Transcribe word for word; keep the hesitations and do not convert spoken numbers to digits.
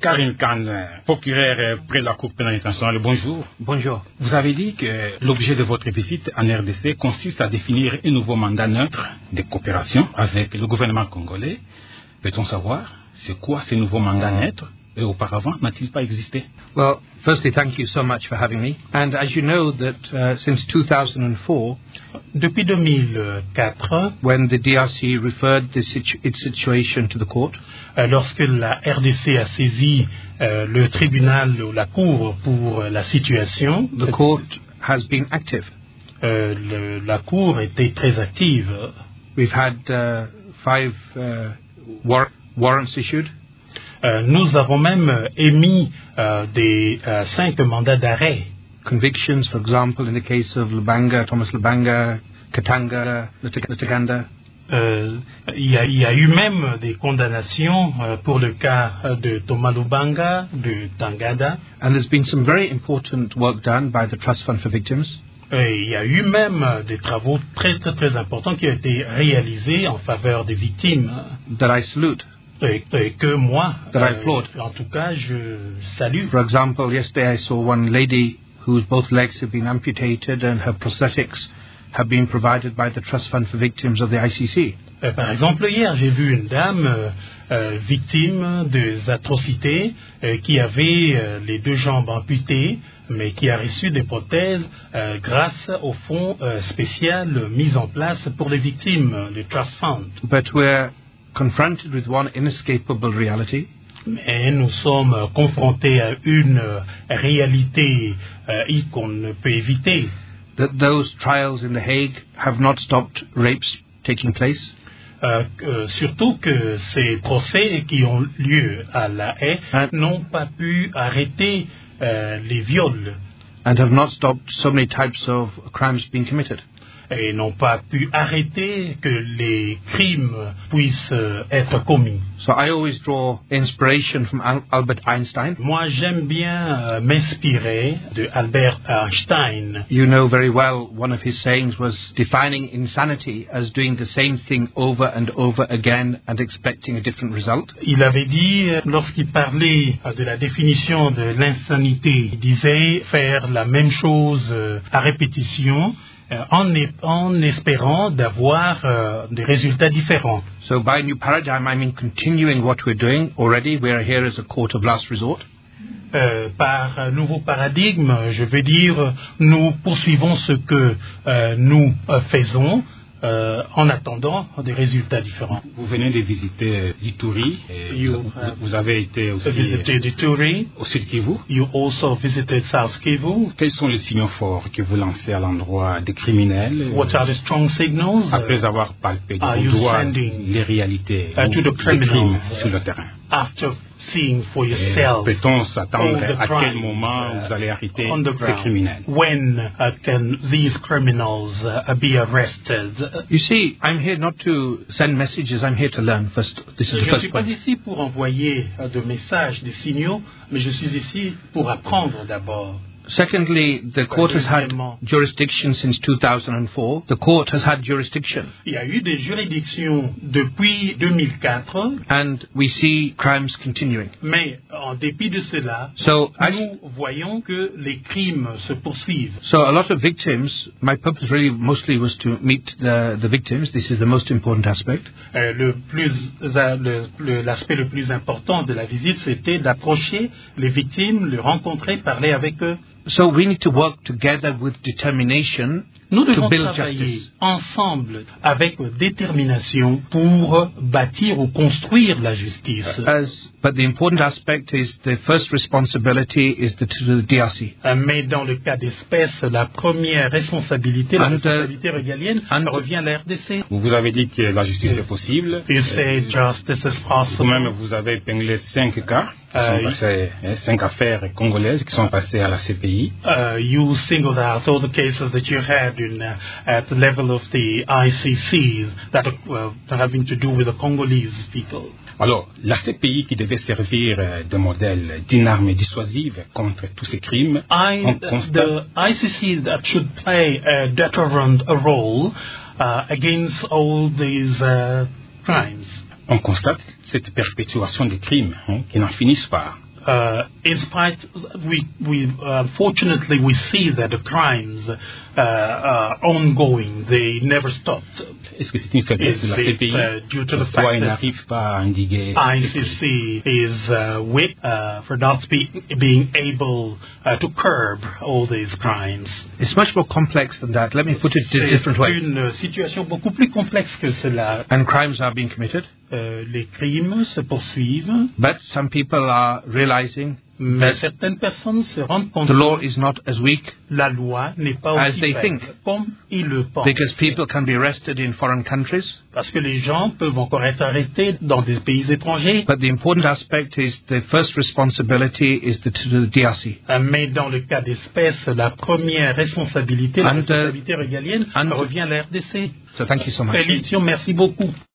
Karim Khan, procureur près de la Cour pénale internationale, bonjour. Bonjour. Vous avez dit que l'objet de votre visite en R D C consiste à définir un nouveau mandat neutre de coopération avec le gouvernement congolais. Peut-on savoir c'est quoi ce nouveau mandat neutre et auparavant n'a-t-il pas existé? Well, firstly, thank you so much for having me. And as you know that uh, since two thousand four, depuis deux mille quatre, when the D R C referred the situ- its situation to the court, euh, lorsque la R D C a saisi euh, le tribunal ou la cour pour euh, la situation, the court has been active. Euh, le, la cour était très active. We've had uh, five uh, war- warrants issued. Euh, nous avons même émis euh, des euh, cinq mandats d'arrêt. Convictions, for example, in the case of Lubanga, Thomas Lubanga, Katanga, Ntaganda. Euh, il, y a, il y a eu même des condamnations euh, pour le cas de Thomas Lubanga, de Tangada. And there's been some very important work done by the Trust Fund for Victims. Et il y a eu même des travaux très très très importants qui ont été réalisés en faveur des victimes. That I salute. Et, et que moi, That I applaud. Euh, en tout cas, je salue. For example, yesterday I saw one lady whose both legs have been amputated and her prosthetics have been provided by the Trust Fund for Victims of the I C C. Euh, par exemple, hier, j'ai vu une dame euh, euh, victime des atrocités euh, qui avait euh, les deux jambes amputées, mais qui a reçu des prothèses euh, grâce au fonds euh, spécial mis en place pour les victimes, le Trust Fund. But we're confronted with one inescapable reality. Mais nous sommes confrontés à une euh, réalité euh, qu'on ne peut éviter. That those trials in The Hague have not stopped rapes taking place. Euh, euh, surtout que ces procès qui ont lieu à La Haye And, n'ont pas pu arrêter euh, les viols. and have not stopped so many types of crimes being committed. Et n'ont pas pu arrêter que les crimes puissent euh, être commis. So I always draw inspiration from Al- Albert Einstein. Moi, j'aime bien euh, m'inspirer de Albert Einstein. You know very well one of his sayings was defining insanity as doing the same thing over and over again and expecting a different result. Il avait dit, euh, lorsqu'il parlait euh, de la définition de l'insanité, il disait faire la même chose euh, à répétition, Euh, en, en espérant d'avoir euh, des résultats différents. So by new paradigm, I mean continuing what we're doing already. We're here as a court of last resort. Euh, par un nouveau paradigme, je veux dire, nous poursuivons ce que euh, nous euh, faisons euh, en attendant des résultats différents. Vous venez de visiter l'Ituri, et You, vous, uh, vous avez été aussi visited Ituri. au Sud Kivu. You also visited South Kivu. Quels sont les signaux forts que vous lancez à l'endroit des criminels What are the strong signals? après avoir palpé de Are vos you doigts sending, les réalités uh, ou to the les crimes criminals, sur le terrain? After seeing for Et yourself peut-on s'attendre all the à quel crimes, moment uh, vous allez arrêter on the ces ground? criminels? When uh, can these criminals uh, be arrested? You see, I'm here not to send messages. I'm here to learn. First, this is Je the ne first suis pas point. ici pour envoyer uh, de messages, des signaux, mais je suis ici pour apprendre d'abord. Secondly, the court has had jurisdiction since two thousand four. The court has had jurisdiction. Il y a eu des juridictions depuis deux mille quatre, And we see crimes continuing. mais en dépit de cela, So, I, nous voyons que les crimes se poursuivent. so a lot of victims, my purpose really mostly was to meet the, the victims. This is the most important aspect. Euh, le plus, euh, le- le- l'aspect le plus important de la visite, c'était d'approcher les victimes, les rencontrer, parler avec eux. So we need to work together with determination Nous to devons build travailler justice. ensemble avec détermination pour bâtir ou construire la justice. As, but the important aspect is the first responsibility is the, to the D R C. Euh, Mais dans le cas d'espèce, la première responsabilité, la And, uh, responsabilité régalienne, and- revient à la R D C. Vous avez dit que la justice est possible. You say justice is possible. Vous-même, vous avez épinglé cinq cas, qui Euh, sont passés, hein, cinq affaires congolaises qui sont passées à la C P I. Uh, you singled out all the cases that you had in, uh, at the level of the I C Cs that are uh, having to do with the Congolese people. Alors, la C P I qui devait servir euh, de modèle d'une arme dissuasive contre tous ces crimes, I, on constate, the I C C that should play a deterrent a role uh, against all these uh, crimes. on constate cette perpétuation des crimes hein, qui n'en finissent pas. uh, in spite, we, we unfortunately we see that the crimes uh, are ongoing. They never stopped. Est-ce que c'est une faiblesse de la C P I? Uh, due to the Pourquoi fact il that n'arrive pas à endiguer? I C C is uh, weak uh, for not be, being able uh, to curb all these crimes. It's much more complex than that. Let me put it a different way. C'est une situation beaucoup plus complexe que cela. And crimes are being committed. Euh, les crimes se poursuivent. But some people are realizing Mais that certaines personnes se rendent compte the law que is not as weak la loi n'est pas as aussi they faible think. comme ils le pensent. because people can be arrested in foreign countries. Parce que les gens peuvent encore être arrêtés dans des pays étrangers. But the important aspect is the first responsibility is the, to the D R C. Euh, Mais dans le cas d'espèce, la première responsabilité, la And, uh, responsabilité régalienne and- revient à la R D C. So thank you so much. Félicitations, merci beaucoup.